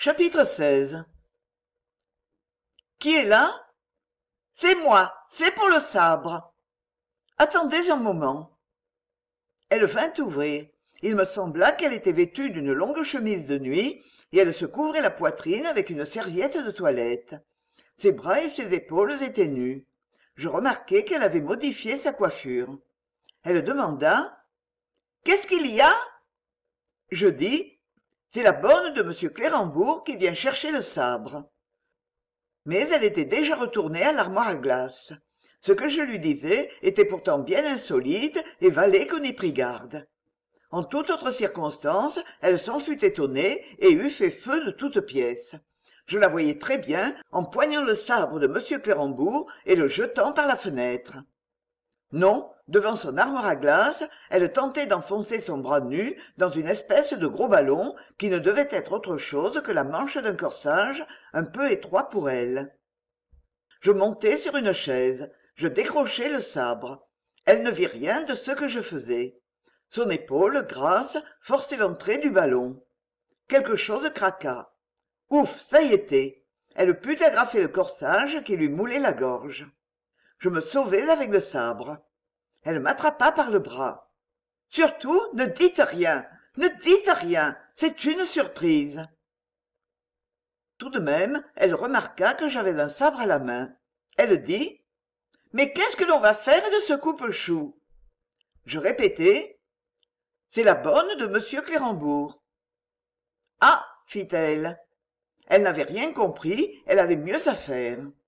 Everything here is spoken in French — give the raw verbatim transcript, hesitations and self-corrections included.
Chapitre seize. Qui est là? C'est moi, c'est pour le sabre. Attendez un moment. Elle vint ouvrir. Il me sembla qu'elle était vêtue d'une longue chemise de nuit, et elle se couvrait la poitrine avec une serviette de toilette. Ses bras et ses épaules étaient nus. Je remarquai qu'elle avait modifié sa coiffure. Elle demanda: Qu'est-ce qu'il y a? Je dis: C'est la bonne de monsieur Clérambourg qui vient chercher le sabre. Mais elle était déjà retournée à l'armoire à glace. Ce que je lui disais était pourtant bien insolite et valait qu'on y prit garde. En toute autre circonstance, elle s'en fût étonnée et eût fait feu de toutes pièces. Je la voyais très bien empoignant le sabre de monsieur Clérambourg et le jetant par la fenêtre. Non, devant son armoire à glace, elle tentait d'enfoncer son bras nu dans une espèce de gros ballon qui ne devait être autre chose que la manche d'un corsage un peu étroit pour elle. Je montai sur une chaise, je décrochai le sabre. Elle ne vit rien de ce que je faisais. Son épaule, grasse, forçait l'entrée du ballon. Quelque chose craqua. Ouf, ça y était. Elle put agrafer le corsage qui lui moulait la gorge. Je me sauvai avec le sabre. Elle m'attrapa par le bras. « Surtout, ne dites rien, ne dites rien, c'est une surprise. » Tout de même, elle remarqua que j'avais un sabre à la main. Elle dit: « Mais qu'est-ce que l'on va faire de ce coupe-chou ?» Je répétai: « C'est la bonne de monsieur Clérambourg. »« Ah !» fit-elle. Elle n'avait rien compris, elle avait mieux à faire.